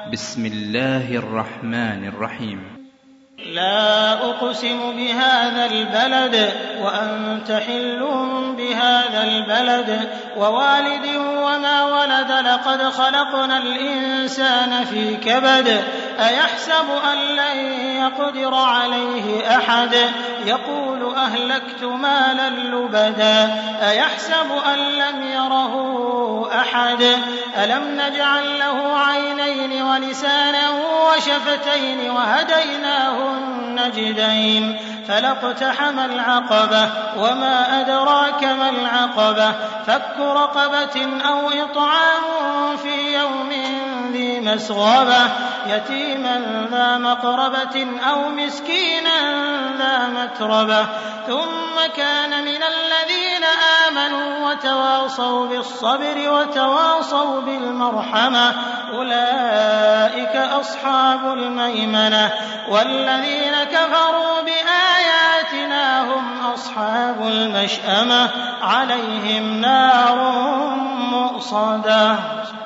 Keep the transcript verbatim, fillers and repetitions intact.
بسم الله الرحمن الرحيم. لا أقسم بهذا البلد وأنت حل بهذا البلد ووالد وما ولد لقد خلقنا الإنسان في كبد أيحسب أن لن يقدر عليه أحد يقول أهلكت مالا لبدا أيحسب أن لم يره أحد ألم نجعل له عينين ولسانا وشفتين وهديناه النجدين فلاقتحم العقبة وما أدراك ما العقبة فك رقبة أو إطعام في يوم ذي مسغبة يتيما ذا مقربة أو مسكينا ذا متربة ثم كان من الذين آمنوا وتواصوا بالصبر وتواصوا بالمرحمة أولئك أصحاب الميمنة والذين كفروا بآياتنا هم أصحاب المشأمة عليهم نار مؤصدة.